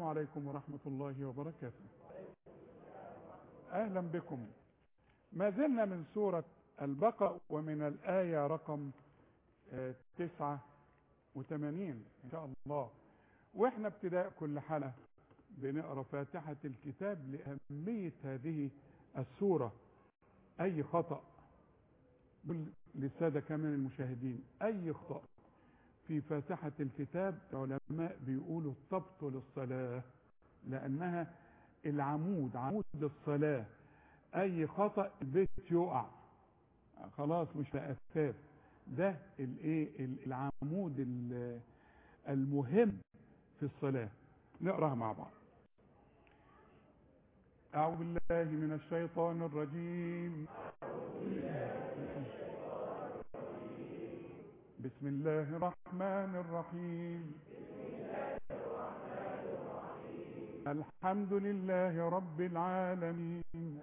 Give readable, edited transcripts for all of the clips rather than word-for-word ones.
عليكم ورحمة الله وبركاته. أهلا بكم. ما زلنا من سورة البقرة ومن الآية رقم 89 إن شاء الله. وإحنا ابتداء كل حلقة بنقرأ فاتحة الكتاب لأهمية هذه السورة. أي خطأ للسادة كمان المشاهدين، أي خطأ في فاتحة الكتاب العلماء بيقولوا تبطل الصلاة، لأنها العمود، عمود الصلاة. أي خطأ البيت يقع خلاص مش لأساس. ده العمود المهم في الصلاة. نقرأها مع بعض. أعوذ بالله من الشيطان الرجيم. بسم الله الرحمن الرحيم. الحمد لله رب العالمين.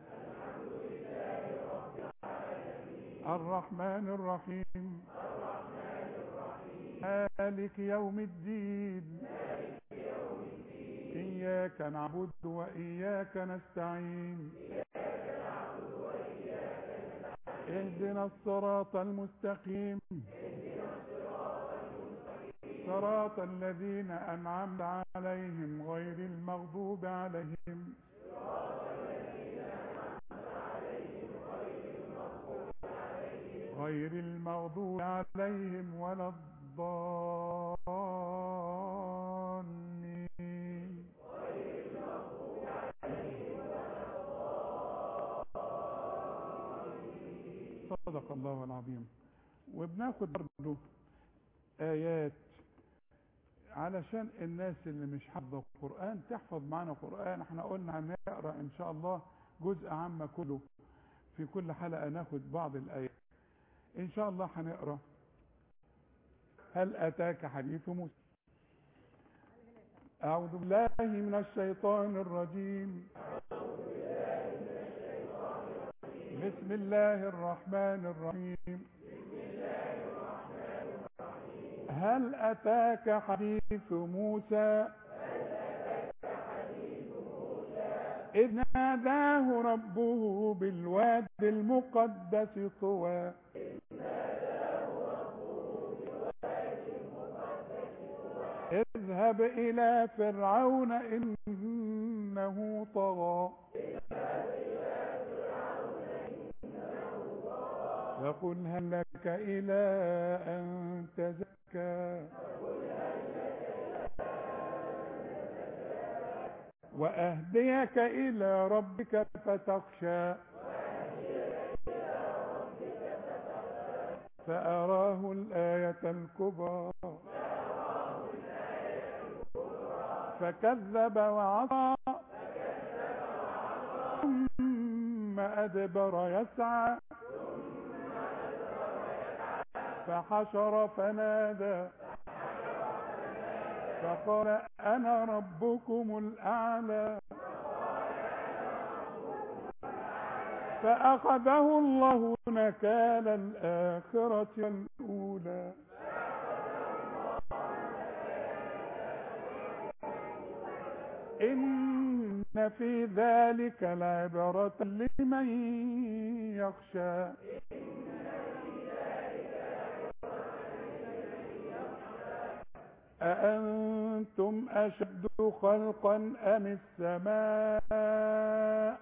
الرحمن الرحيم. مالك يوم الدين. إياك نعبد وإياك نستعين. اهدنا الصراط المستقيم، صراط الذين أنعمت عليهم غير المغضوب عليهم ولا الضالين. صدق الله العظيم. وبناخد برضه آيات علشان الناس اللي مش حافظه القرآن تحفظ معنا قرآن. احنا قلنا هنقرأ ان شاء الله جزء عامة كله، في كل حلقة ناخد بعض الآيات ان شاء الله. هنقرأ هل أتاك حديث موسى. أعوذ بالله من الشيطان الرجيم. بسم الله الرحمن الرحيم. هل أتاك حديث موسى إذ ناداه ربه بالواد المقدس طوى اذهب إلى فرعون إنه طغى فقل هل لك إلى أن تزكى وأهديك إلى ربك فتخشى فأراه الآية الكبرى فكذب وعصى ثم أدبر يسعى فحشر فنادى فقال أنا ربكم الأعلى فأخذه الله نكال الآخرة والأولى إن في ذلك لعبرة لمن يخشى أأنتم أشد خلقا أم السماء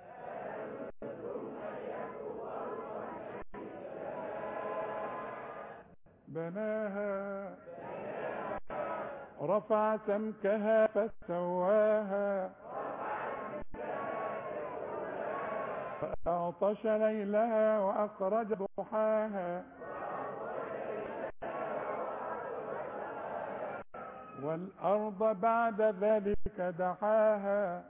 بناها رفع سمكها فسواها فأغطش ليلها وأخرج ضحاها والأرض بعد ذلك دحاها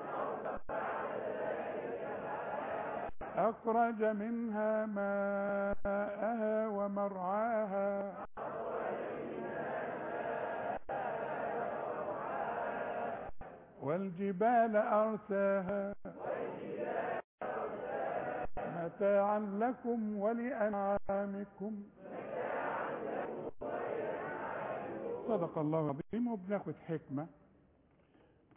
أخرج منها ماءها ومرعاها والجبال أرساها متاعا لكم ولأنعامكم. صدق الله العظيم. وبناخد حكمة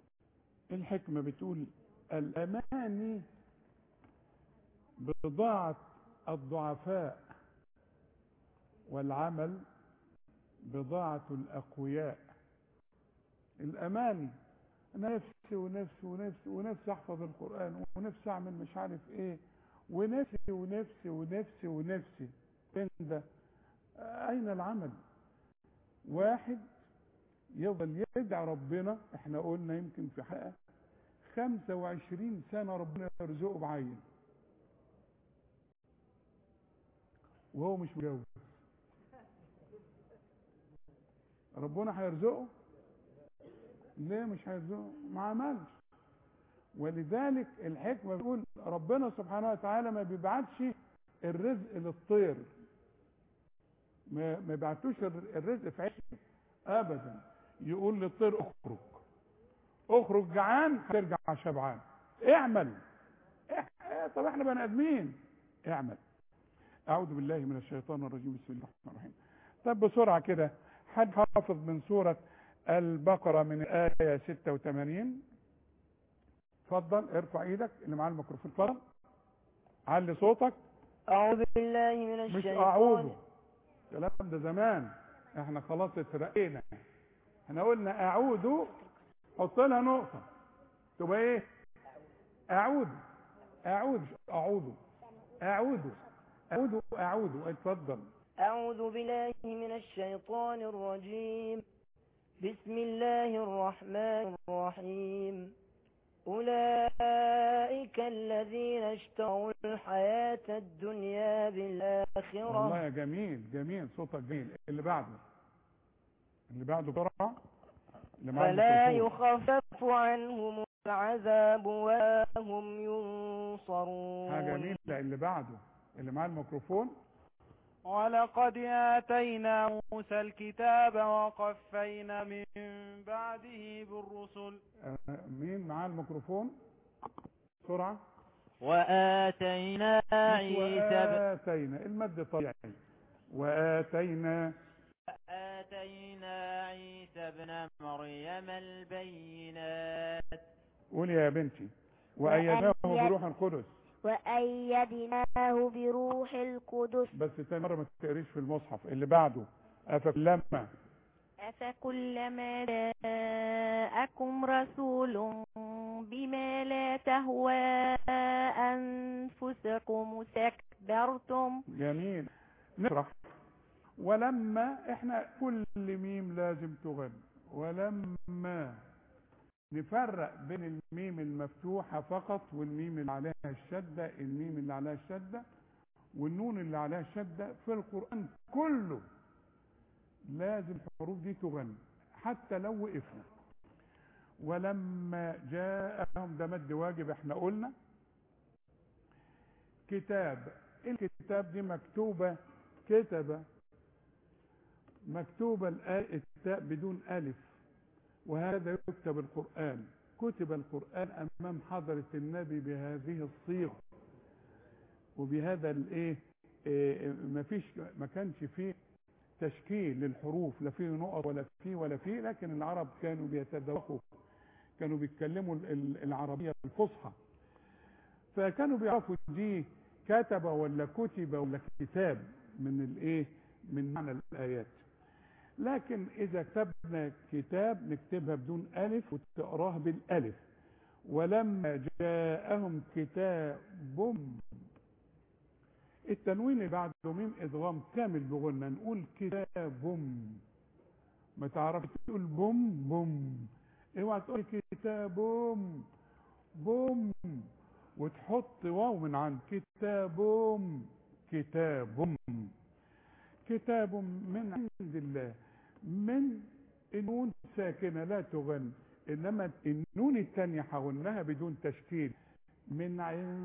الحكمة بتقول الأماني بضاعة الضعفاء، والعمل بضاعة الأقوياء. الأماني، أنا نفسي ونفسي ونفسي ونفسي أحفظ القرآن، ونفسي أعمل مش عارف إيه، ونفسي ونفسي ونفسي ونفسي. فين ده؟ أين العمل؟ واحد يفضل يدعي ربنا، احنا قلنا يمكن في حلقة 25 سنة ربنا يرزقه بعين وهو مش متجوز، ربنا هيرزقه؟ ليه مش هيرزقه؟ ما عملش. ولذلك الحكمة بتقول ربنا سبحانه وتعالى ما بيبعتش الرزق للطير، ما بيبعتوش الرزق في عيشه ابدا. يقول للطير اخرج، اخرج جعان هترجع شبعان، اعمل. طب احنا بني ادمين، اعمل. اعوذ بالله من الشيطان الرجيم، بسم الله الرحمن الرحيم. طب بسرعه كده، حد حافظ من سوره البقره من الايه 86؟ اتفضل ارفع ايدك اللي معاه الميكروفون، اتفضل علي صوتك. أعوذ بالله من مش الشيطان. اعوذ، الكلام ده زمان، احنا خلاص اترقينا. احنا قلنا اعوذ، حط لها نقطه تبقى ايه؟ اعوذ، اعوذ، اعوذ، اعوذ، اعوذ، اعوذ. اتفضل. أعوذ بالله من الشيطان الرجيم. بسم الله الرحمن الرحيم. أولئك الذين اشتروا الحياة الدنيا بالآخرة. والله يا جميل، جميل صوتك جميل. اللي بعده، اللي بعده بسرعه، اللي معاه فلا الميكروفون. يخفف عنهم العذاب ولا هم ينصرون. حاجه جميله. اللي بعده، اللي معاه الميكروفون. ولقد آتينا موسى الكتاب وقفينا من بعده بالرسل. مين معاه الميكروفون؟ بسرعه. وآتينا وآتينا المد طبيعي. وآتينا عيسى ابن مريم البينات. قولي يا بنتي. وأيدناه بروح القدس. وأيدناه بروح القدس. بس تاني مرة ما تقريش في المصحف. اللي بعده، أفكلما جاءكم رسول بما لا تهوى أنفسكم استكبرتم. جميل. نشرح. ولما، احنا كل ميم لازم تغني. ولما نفرق بين الميم المفتوحة فقط والميم اللي عليها الشدة، الميم اللي عليها الشدة والنون اللي عليها الشدة في القرآن كله لازم الحروف دي تغني حتى لو وقفنا. ولما جاءهم ده مد واجب. احنا قلنا كتاب، الكتاب دي مكتوبة كتبة، مكتوبة التاء بدون ألف، وهذا يكتب القرآن. كتب القرآن أمام حضرة النبي بهذه الصيغة وبهذا الايه، ما كانش فيه تشكيل للحروف، لا فيه نقط ولا فيه، لكن العرب كانوا بيتذوقوا، كانوا بيتكلموا العربية الفصحى، فكانوا بيعرفوا دي كتب ولا كتب ولا كتاب من الايه، من معنى الآيات. لكن إذا كتبنا كتاب نكتبها بدون ألف وتقراه بالألف. ولما جاءهم كتاب، التنوين اللي بعده ميم إدغام كامل بغنى، نقول كتاب. ما تعرفش تقول بوم، اوعى تقول كتاب بوم وتحط واو من عند كتاب. كتاب من عند الله. من النون ساكنة لا تغن، انما النون الثانية حغنها بدون تشكيل. من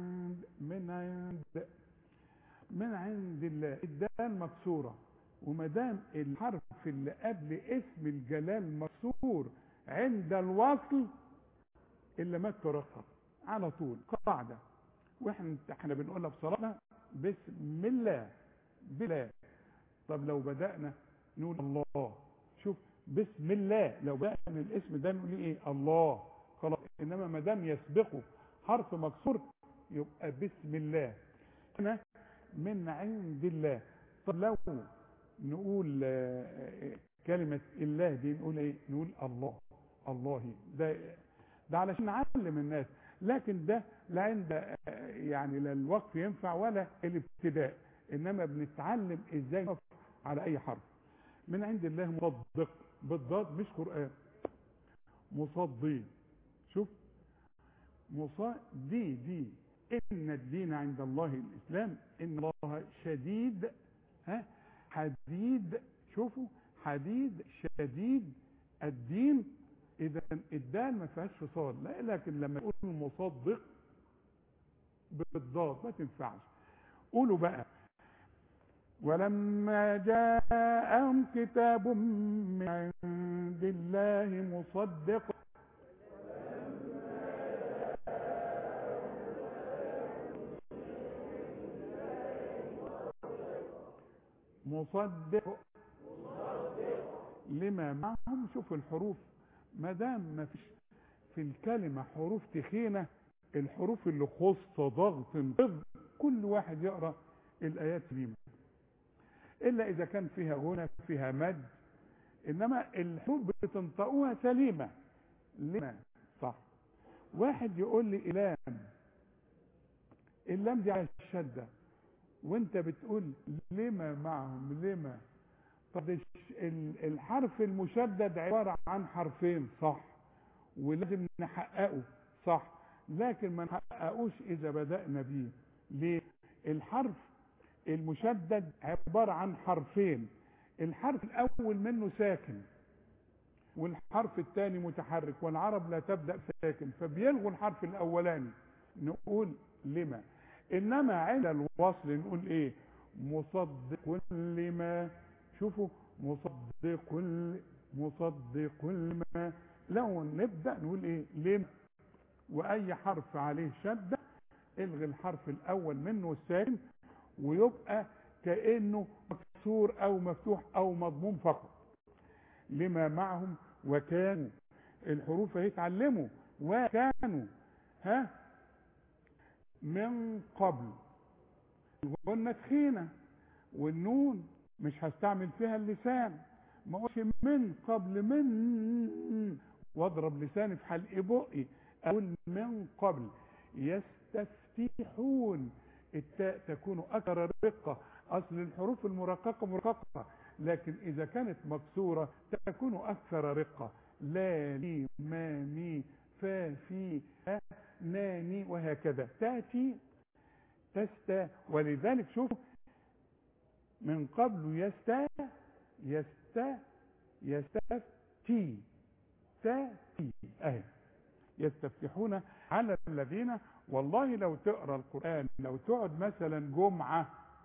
عند الله. الدال مكسورة، وما دام الحرف اللي قبل اسم الجلال مكسور عند الوصل الا ما ترقق على طول، قاعدة. واحنا بنقولها بصراحة بسم الله بلا. طب لو بدأنا نقول الله، شوف بسم الله، لو بدأنا الاسم ده نقول ايه؟ الله. خلاص. انما ما دام يسبقه حرف مكسور يبقى بسم الله، هنا من عند الله. طب لو نقول كلمة الله دي نقول ايه؟ نقول الله. الله ده علشان نعلم الناس، لكن ده لا عند يعني لا الوقف ينفع ولا الابتداء، انما بنتعلم ازاي نقف على اي حرف. من عند الله مصدق بالضاد مش قرآن، مصدي. شوف دي ان الدين عند الله الاسلام، ان الله شديد حديد. شوفوا حديد شديد الدين. اذا الدال ما فيهاش فصال، لا، لكن لما تقول مصدق بالضاد ما تنفعش. قولوا بقى ولما جاءهم كتاب من عند الله مصدق لما معهم. شوف الحروف، ما دام ما فيش في الكلمة حروف تخينة، الحروف اللي خص ضغط كل واحد يقرأ الآيات سليمة، إلا إذا كان فيها غنى فيها مد، إنما الحروف بتنطقوها سليمة. لما صح. واحد يقول لي اللام دي على الشدة، وانت بتقول لما معهم لما. طب الحرف المشدد عبارة عن حرفين صح، ولازم نحققه صح، لكن ما نحققوش إذا بدأنا بيه. ليه؟ الحرف المشدد عبارة عن حرفين، الحرف الأول منه ساكن والحرف الثاني متحرك، والعرب لا تبدأ ساكن فبيلغوا الحرف الأولاني، نقول لما. إنما عند الوصل نقول إيه؟ مصدق لما. شوفوا مصدق لما. لو نبدأ نقول إيه؟ لما، وأي حرف عليه شدة الغي الحرف الأول منه الساكن ويبقى كأنه مكسور أو مفتوح أو مضموم فقط. لما معهم وكانوا، الحروف اهي اتعلموا، وكانوا من قبل. الغنة تخينة والنون مش هستعمل فيها اللسان، ما اقولش من قبل من واضرب لساني في حلق بقي، اقول من قبل. يستفتحون، التاء تكون اكثر رقة، اصل الحروف المرققة مرققة، لكن اذا كانت مكسورة تكون اكثر رقة. لا لي ما مي فا في ناني وهكذا تأتي تستا. ولذلك شوف من قبل يستفتي تاتي اهي. يستفتحون على الذين. والله لو تقرأ القرآن، لو تقعد مثلا جمعة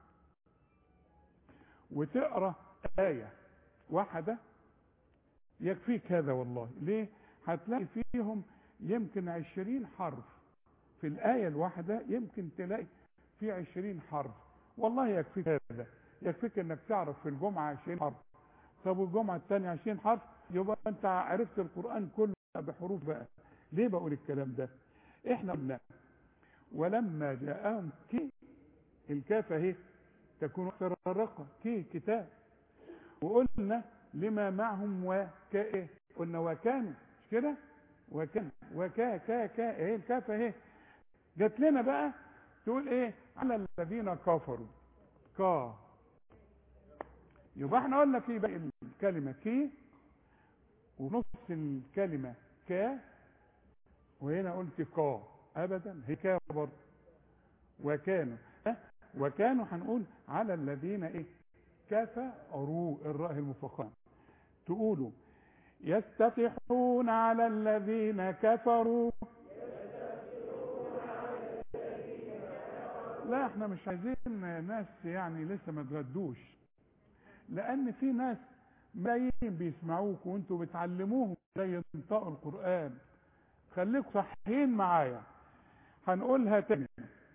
وتقرأ آية واحدة يكفيك هذا والله. ليه؟ هتلاقي فيهم يمكن 20 حرف في الآية الواحدة، يمكن تلاقي في 20 حرف. والله يكفيك هذا، يكفيك انك تعرف في الجمعة 20 حرف. طب والجمعة الثانية 20 حرف، يبقى انت عرفت القرآن كله بحروف بقى. ليه بقول الكلام ده؟ احنا قلنا ولما جاءهم كي، الكاف اهي تكون اكثر رقة، كي كتاب. وقلنا لما معهم وكاء، قلنا وكانوا، مش كده؟ وكان وكا كا كا اهي الكاف اهي. جات لنا بقى تقول ايه؟ على الذين كفروا كا. يبقى احنا قلنا في باقي الكلمة كي، ونص الكلمة كا، وهنا قلت كا ابدا، هي كا برضه. وكانوا وكانوا هنقول على الذين ايه؟ كفروا، الراء المفخمة. تقولوا يستفتحون على الذين كفروا. لا احنا مش عايزين ناس يعني لسه ما تغدوش، لان في ناس ملايين بيسمعوك وانتوا بتعلموهم ازاي ينطقوا القرآن. خليكم صحيين معايا، هنقولها تاني.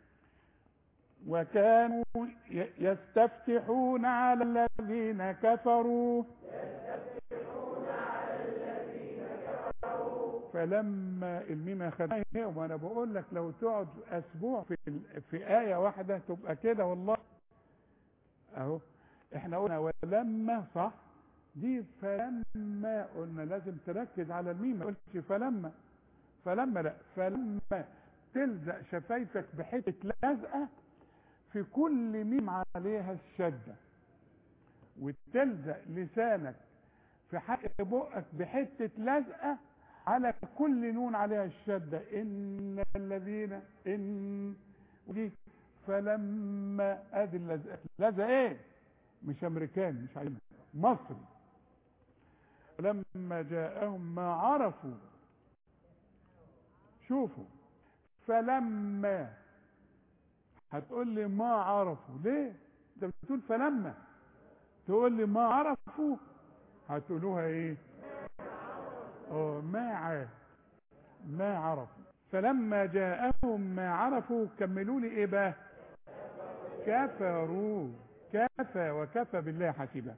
وكانوا يستفتحون على الذين كفروا فلما الميم خدها هي. وانا بقول لك لو تقعد اسبوع في آية واحدة تبقى كده والله. اهو احنا قلنا ولما صح، دي فلما قلنا لازم تركز على الميم، ما قلتش فلما لا، فلما تلزق شفايفك بحتة لزقة في كل ميم عليها الشدة، وتلزق لسانك في حق بقك بحتة لزقة على كل نون عليها الشدة. إن الذين إن ودي فلما ادي اللزقة. لزقة ايه؟ مش امريكان، مش عايزين، مصري. لما جاءهم ما عرفوا، شوفوا فلما هتقول لي ما عرفوا ليه؟ انت بتقول فلما، تقول لي ما عرفوا هتقولوها ايه؟ ما عرفوا. فلما جاءهم ما عرفوا كملوا لي ايه بقى؟ كفروا. كفى وكفى بالله حسيبا.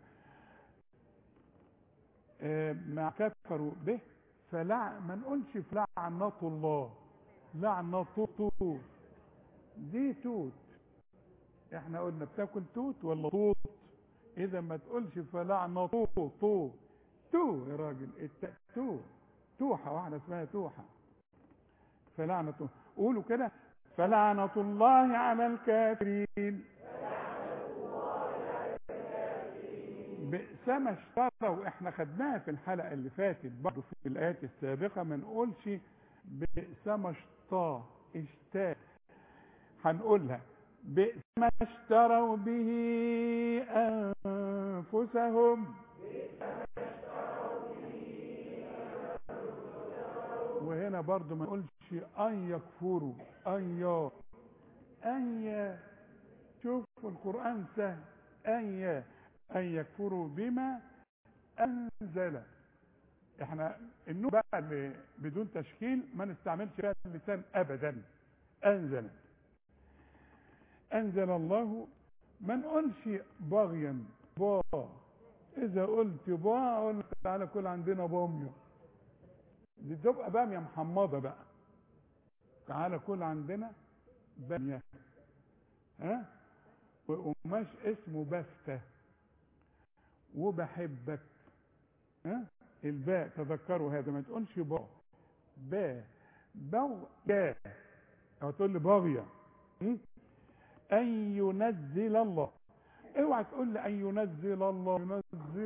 ما كفروا به ما نقولش فلعنة الله، لعنة توت، دي توت. احنا قلنا بتاكل توت ولا طوط؟ اذا ما تقولش فلعنة تو يا راجل، توحة واحدة اسمها توحة. فلعنة، قولوا كده، فلعنة الله على الكافرين. بئس ما اشتروا، احنا خدناها في الحلقة اللي فاتت برضه في الآيات السابقة. ما نقولش بئس ما اشتاء، هنقولها بئس ما اشتروا به أنفسهم. وهنا برضو ما نقولش أن يكفروا، أن شوفوا القرآن سهل. أن يكفروا بما أنزل. احنا النون بقى اللي بدون تشكيل ما نستعملش فيها اللسان أبدا. أنزل الله. ما نقولش باغيا با. إذا قلت با أقول لك تعالى كل عندنا بامية، دي تبقى بامية محمضة بقى. تعالى كل عندنا بامية، ها؟ وقماش اسمه بفتة. وبحبك، ها؟ الباء تذكروا هذا، ما تقولش باغية أو تقول لي باغية. أن ينزل الله. اوعى تقول لي أن ينزل الله،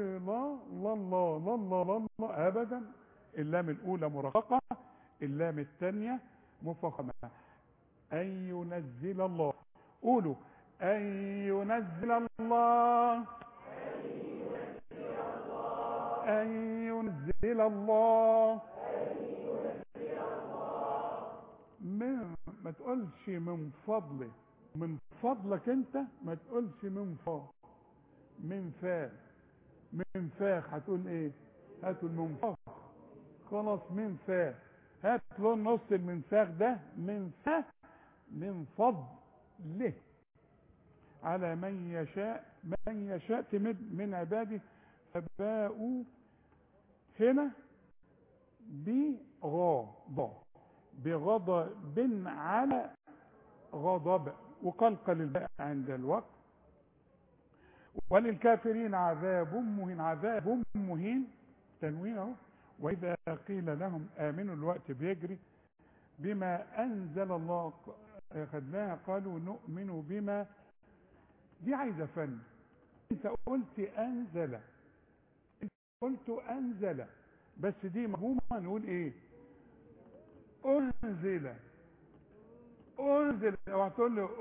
الله أبدا. اللام الأولى مرققة، اللام الثانية مفخمة. أن ينزل الله. قولوا أن ينزل الله، أن ينزل الله. ما تقولش من فضله، من فضلك انت، ما تقولش من فاخ هتقول ايه؟ هاتوا المنفاخ خلاص. من فاخ، هات له نص المنفاخ ده، من فضله على من يشاء تمد من عباده. فباءوا هنا بغضب على غضب، وقلقل الباء عند الوقت. وللكافرين عذاب مهين. عذاب مهين تنوين اهو. واذا قيل لهم امنوا، الوقت بيجري، بما انزل الله خدناها، قالوا نؤمن بما. دي عايزه فن. انت قلت انزل، قلت انزل، بس دي مفهومه. نقول ايه؟ انزل. اوعى تقول لي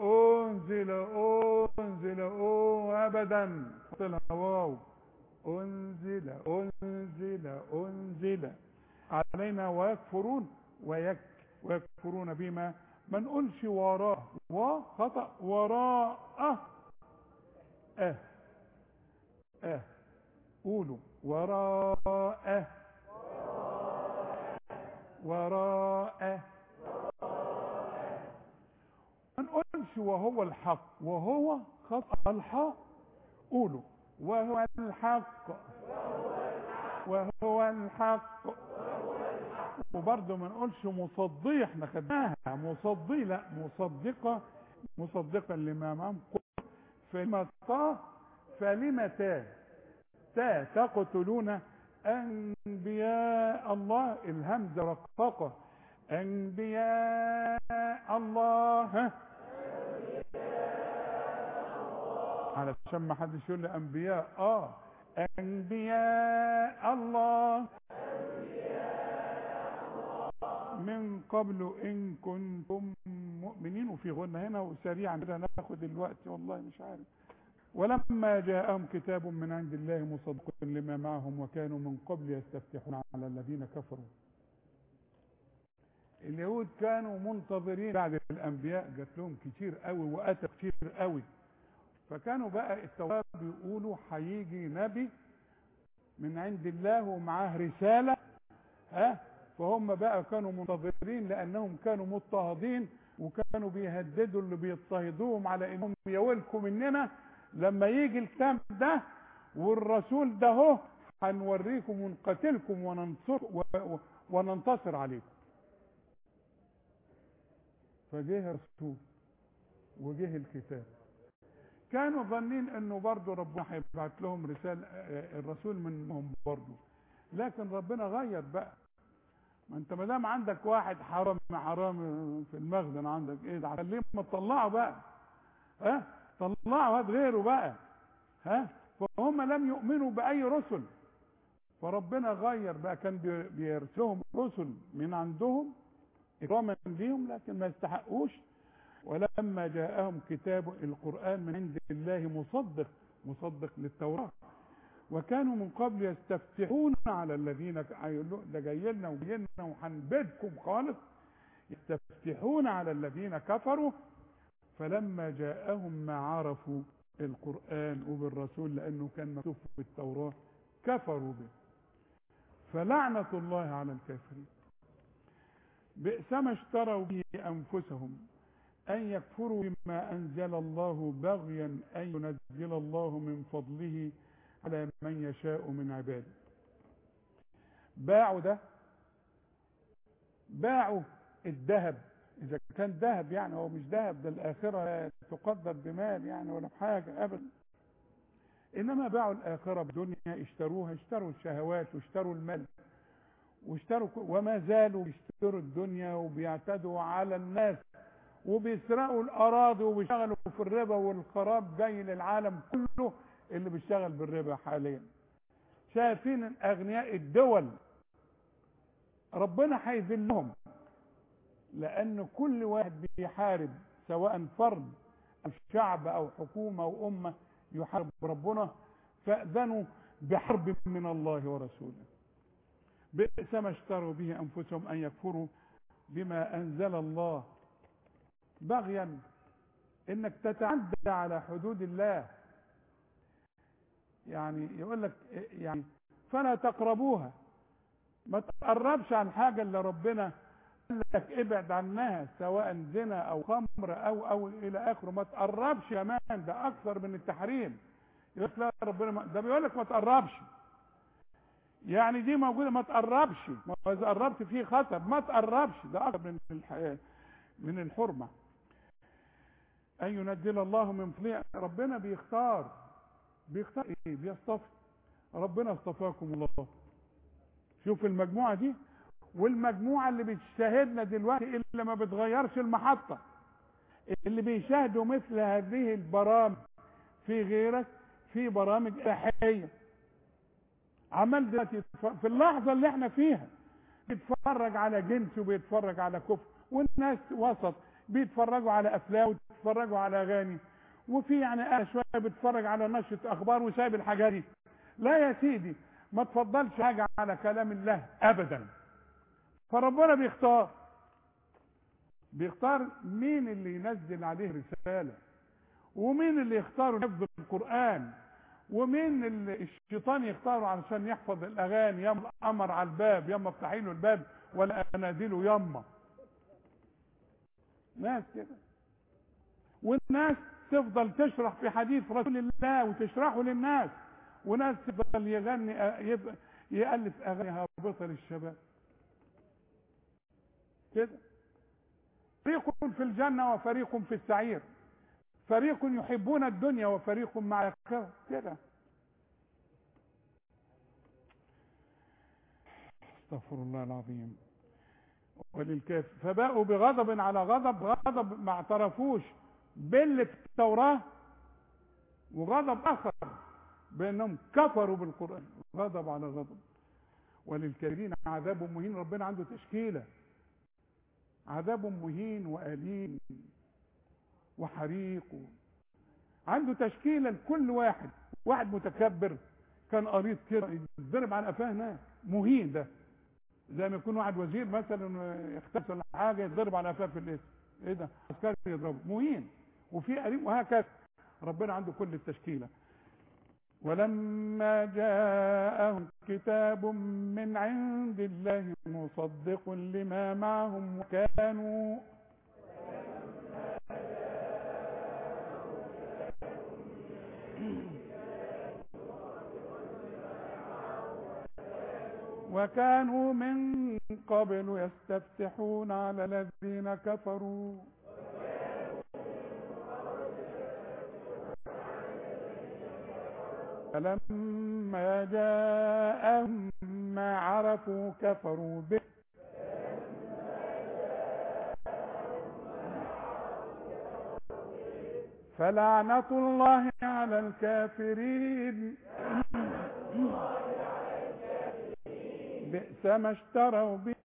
انزل ابدا، حط لها واو. انزل علينا ويكفرون بما. ما نقولش وراء، خطأ. وراء قولوا وراء ما نقولش وهو الحق، وهو خطأ. الحق قولوا وهو الحق، وبرضه ما نقولش مصدية، احنا خدناها مصدي، لا مصدقة، مصدقا لما معهم. فلما فلما تا تقتلون أنبياء الله، الهمزة رقاقة، أنبياء الله، ها علشان ما حدش يقول لي أنبياء، أنبياء الله من قبل إن كنتم مؤمنين. وفي غنى هنا وسريعا كده ناخد الوقت والله مش عارف. ولما جاءهم كتاب من عند الله مصدق لما معهم وكانوا من قبل يستفتحون على الذين كفروا. اليهود كانوا منتظرين بعد الأنبياء، جات لهم كتير قوي وأتى كتير قوي، فكانوا بقى التوراة بيقولوا هيجي نبي من عند الله ومعاه رسالة، فهم بقى كانوا منتظرين لأنهم كانوا مضطهدين، وكانوا بيهددوا اللي بيضطهدوهم على انهم يولكم مننا لما يجي الكتاب ده والرسول ده هو هنوريكم ونقتلكم وننتصر عليكم. فجه الرسول وجه الكتاب، كانوا ظنين انه برضه ربنا هيبعت لهم رسالة الرسول منهم برضه، لكن ربنا غير بقى. ما انت ما دام عندك واحد حرام في المخزن عندك ايه ده، هتخليه ما تطلعه بقى، طلعه هات غيره بقى، فهم لم يؤمنوا باي رسل، فربنا غير بقى، كان بيرسلهم رسل من عندهم اكراما ليهم لكن ما يستحقوش. ولما جاءهم كتاب القرآن من عند الله مصدق للتوراة، وكانوا من قبل يستفتحون على الذين ده جاي لنا وهنبدكم خالص، يستفتحون على الذين كفروا. فلما جاءهم ما عرفوا القرآن وبالرسول لأنه كان مكتوب في التوراة كفروا به، فلعنة الله على الكافرين. بئس ما اشتروا به أنفسهم أن يكفروا بما أنزل الله بغيا أن ينزل الله من فضله على من يشاء من عباده. باعوا الذهب، إذا كان ذهب يعني هو مش ذهب، ده الآخرة تقدر بمال يعني ولا بحاجة أبدا، إنما باعوا الآخرة بدنيا، اشتروا الشهوات واشتروا المال وما زالوا يشتروا الدنيا وبيعتدوا على الناس وبيسرقوا الأراضي وبيشتغلوا في الربا، والخراب جاي للعالم كله اللي بيشتغل بالربا حاليا. شايفين الأغنياء الدول ربنا هيذلهم، لأن كل واحد بيحارب سواء فرد أو شعب أو حكومة أو أمة يحارب ربنا، فأذنوا بحرب من الله ورسوله. بئس ما اشتروا به أنفسهم أن يكفروا بما أنزل الله بغيا، إنك تتعدى على حدود الله، يعني يقول لك يعني فلا تقربوها، ما تقربش عن حاجة اللي ربنا قال لك ابعد عنها، سواء زنا او خمر او الى اخره، ما تقربش كمان، ده اكثر من التحريم. يقول لك لا ربنا ده بيقول لك ما تقربش، يعني دي موجودة ما تقربش، ما اذا قربت فيه خطر، ما تقربش، ده اكثر من الحرمة. ان ينزل الله من فضله، ربنا بيختار ايه؟ بيصطفي. ربنا اصطفاكم الله. شوف المجموعة دي والمجموعة اللي بتشاهدنا دلوقتي اللي ما بتغيرش المحطة، اللي بيشاهدوا مثل هذه البرامج في غيرك، في برامج إباحية. عمال دلوقتي في اللحظة اللي احنا فيها بيتفرج على جنس وبيتفرج على كفر، والناس وسط بيتفرجوا على افلام وبيتفرجوا على اغاني، وفي يعني شويه بيتفرج على نشرة اخبار وسايب الحاجات دي. لا يا سيدي، ما تفضلش حاجة على كلام الله ابدا. فربنا بيختار مين اللي ينزل عليه رسالة، ومين اللي يختاره حفظ القرآن، ومين اللي الشيطان يختاره علشان يحفظ الاغاني. ياما القمر على الباب، ياما افتحي له الباب ولا اناديله ياما. ناس كده، والناس تفضل تشرح في حديث رسول الله وتشرحه للناس، وناس تفضل يغني يألف اغاني هابطة للشباب. كده. فريق في الجنة وفريق في السعير، فريق يحبون الدنيا وفريق مع الآخرة كده. استغفر الله العظيم. وللكافر فباءوا بغضب على غضب ما اعترفوش باللي في التوراة، وغضب آخر بأنهم كفروا بالقرآن، غضب على غضب. وللكافرين عذاب مهين. ربنا عنده تشكيلة، عذاب مهين وأليم وحريق، عنده تشكيلة لكل واحد. واحد متكبر كان قريط كده يتضرب على قفاه هناك، مهين ده. زي ما يكون واحد وزير مثلا يختلس ولا حاجه يتضرب على قفاه في الاسم، ايه ده؟ عسكري يضربه، مهين. وفي قريب، وهكذا. ربنا عنده كل التشكيله. ولما جاءهم كتاب من عند الله مصدق لما معهم وكانوا من قبل يستفتحون على الذين كفروا فلما جاءهم ما عرفوا كفروا به فلعنة الله على الكافرين بئس ما اشتروا به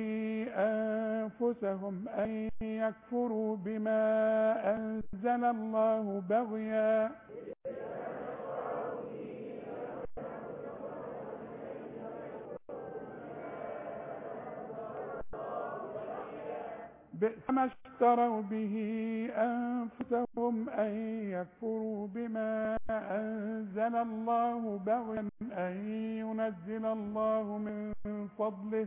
أنفسهم أن يكفروا بما أنزل الله بغيا بئس ما اشتروا به أنفسهم أن يكفروا بما أنزل الله بغيا أن ينزل الله من فضله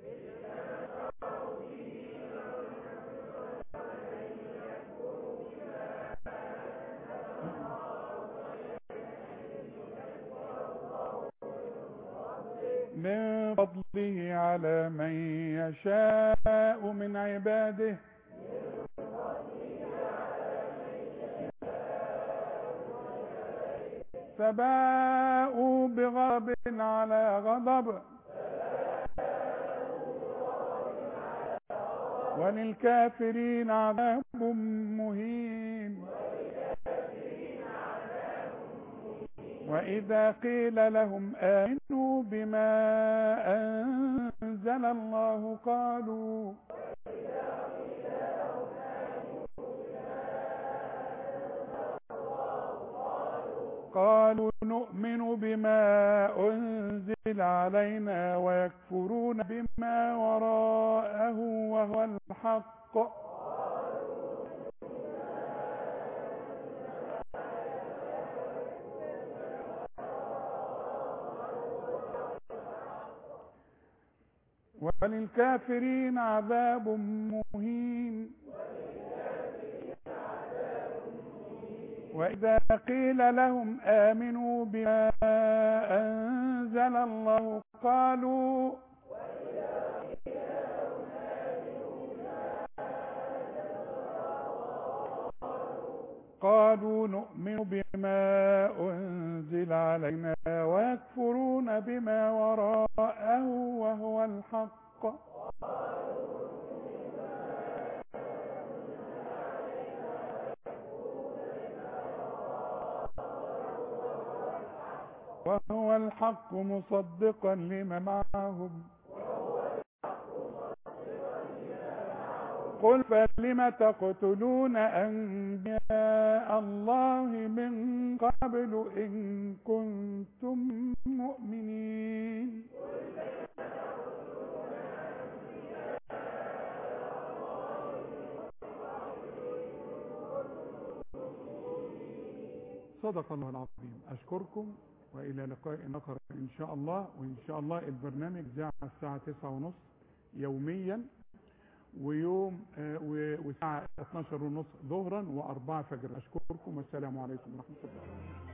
على من يشاء من عباده فباءوا بغضب على غضب وللكافرين عذاب مهين. وإذا قيل لهم آمنوا بما أنزل الله قالوا نؤمن بما أنزل علينا ويكفرون بما وراءه وهو الحق وللكافرين عذاب مهين. وإذا قيل لهم آمنوا بما أنزل الله قالوا نؤمن بما أنزل علينا ويكفرون بما وراءه وهو الحق وهو الحق مصدقا لما معهم قل فلم تقتلون أنبياء الله من قبل إن كنتم مؤمنين. صدق الله العظيم. أشكركم وإلى لقاء آخر إن شاء الله. وإن شاء الله البرنامج ذاع الساعة 9:30 يوميا، ويوم وساعة 12:30 ظهرا و4 فجرا. أشكركم والسلام عليكم ورحمة الله.